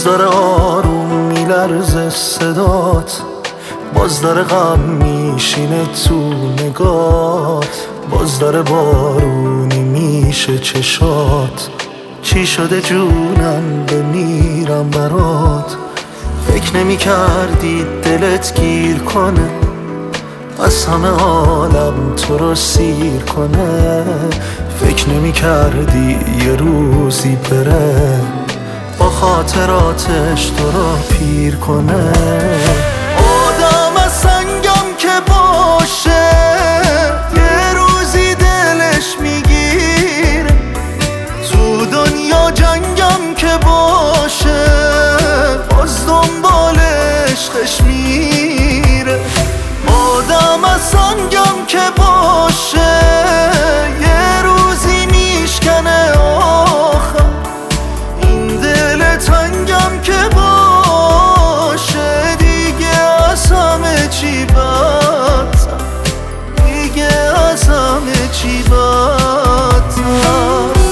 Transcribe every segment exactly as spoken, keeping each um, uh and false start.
باز داره آروم میلرزه صدات، باز داره غم میشینه تو نگات، باز داره بارونی میشه چشات. چی شده جونم بمیرم برات؟ فکر نمی کردی دلت گیر کنه، از همه عالم تو رو سیر کنه. فکر نمی کردی یه روزی بره، با خاطراتش تو رو پیر کنه. آدم از سنگم که باشه، یه روزی دلش میگیره. تو دنیا جنگم که باشه، باز دنبال عشقش میره. آدم از سنگم که باشه، یه روزی میشکنه آخر. این دل تنگم که باشه، دیگه از همه چی بدتر، دیگه از همه چی بدتر.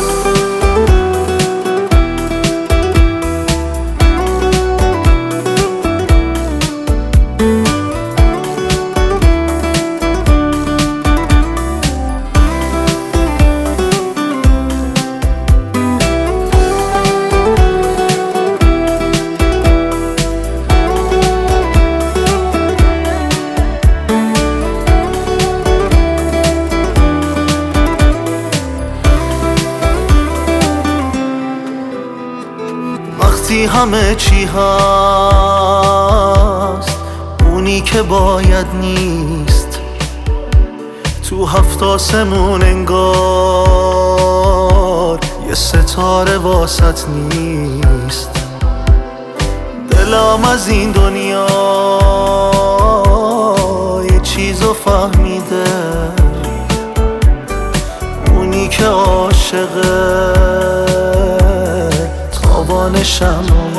وقتی همه چی هست، اونی که باید نیست. تو هفت آسمون انگار یه ستاره واسط نیست. دلم از این دنیا یه چیزو فهمیده، اونی که عاشقه تابان شمع